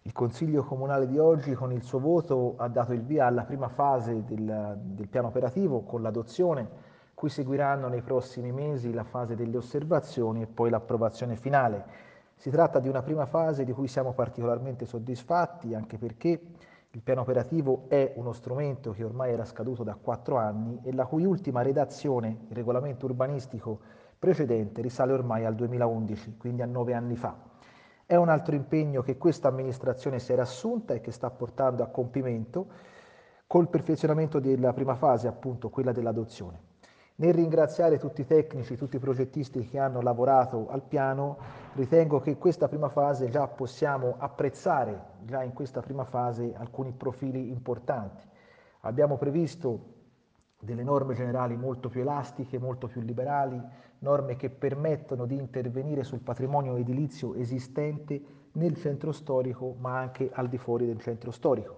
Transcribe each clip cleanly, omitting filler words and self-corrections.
Il Consiglio Comunale di oggi con il suo voto ha dato il via alla prima fase del piano operativo con l'adozione, cui seguiranno nei prossimi mesi la fase delle osservazioni e poi l'approvazione finale. Si tratta di una prima fase di cui siamo particolarmente soddisfatti, anche perché il piano operativo è uno strumento che ormai era scaduto da 4 anni e la cui ultima redazione, il regolamento urbanistico precedente, risale ormai al 2011, quindi a 9 anni fa. È un altro impegno che questa amministrazione si era assunta e che sta portando a compimento col perfezionamento della prima fase, appunto quella dell'adozione. Nel ringraziare tutti i tecnici, tutti i progettisti che hanno lavorato al piano, ritengo che questa prima fase già possiamo apprezzare, già in questa prima fase, alcuni profili importanti. Abbiamo previsto delle norme generali molto più elastiche, molto più liberali, norme che permettono di intervenire sul patrimonio edilizio esistente nel centro storico, ma anche al di fuori del centro storico.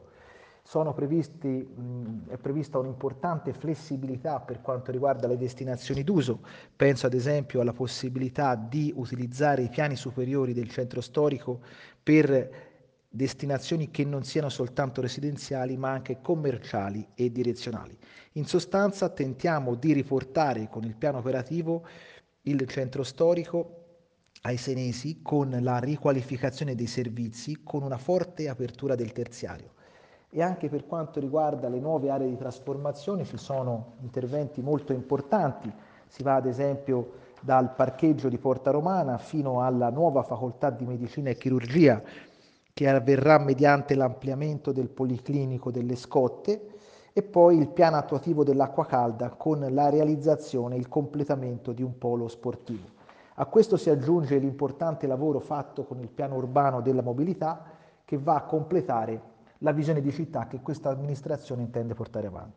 È prevista un'importante flessibilità per quanto riguarda le destinazioni d'uso. Penso ad esempio alla possibilità di utilizzare i piani superiori del centro storico per destinazioni che non siano soltanto residenziali, ma anche commerciali e direzionali. In sostanza, tentiamo di riportare con il piano operativo il centro storico ai senesi con la riqualificazione dei servizi, con una forte apertura del terziario. E anche per quanto riguarda le nuove aree di trasformazione ci sono interventi molto importanti. Si va ad esempio dal parcheggio di Porta Romana fino alla nuova facoltà di medicina e chirurgia che avverrà mediante l'ampliamento del policlinico delle Scotte e poi il piano attuativo dell'acqua calda con la realizzazione e il completamento di un polo sportivo. A questo si aggiunge l'importante lavoro fatto con il piano urbano della mobilità che va a completare la visione di città che questa amministrazione intende portare avanti.